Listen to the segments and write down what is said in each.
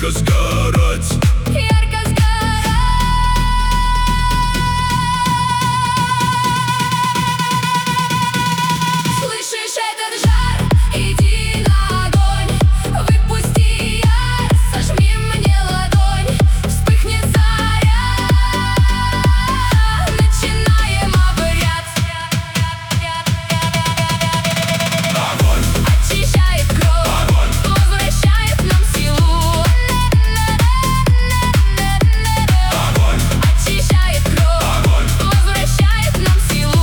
ярко сгорать. Ярко сгорать. Слышишь этот жар? Иди на огонь, выпусти ярость, сожми мне ладонь. Вспыхнет заря, начинаем обряд. Огонь, Очищает кровь, огонь, возвращает нам силу. огонь, Очищает кровь, огонь. возвращает нам силу.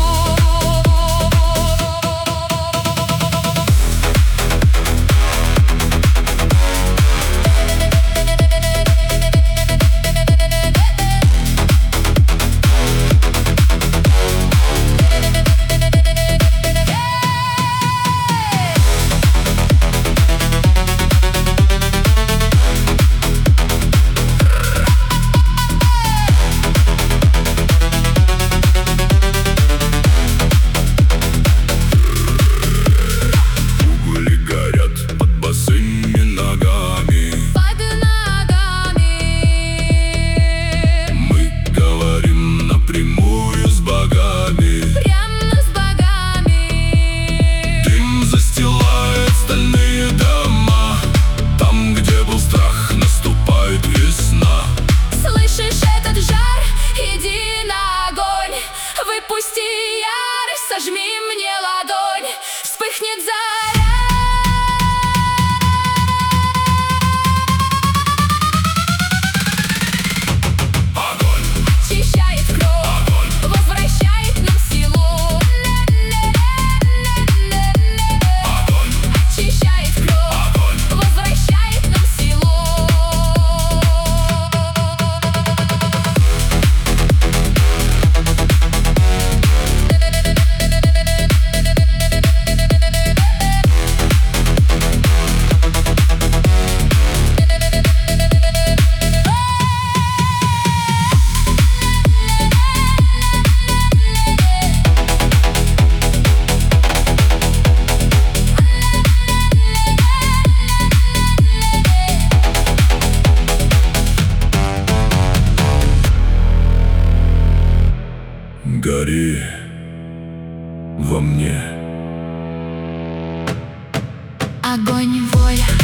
Угли горят под босыми ногами. Под ногами Мы говорим напрямую с богами. прямо с богами. Дым застилает стальные дома. Там, где был страх, наступает весна. Слышишь этот жар? Иди на огонь, выпусти ярость, сожми мне ладонь. Вспыхнет заря. Огонь, Очищает кровь, огонь, возвращает нам силу. огонь, Очищает кровь, огонь. возвращает нам силу. Гори во мне. Огонь, воля.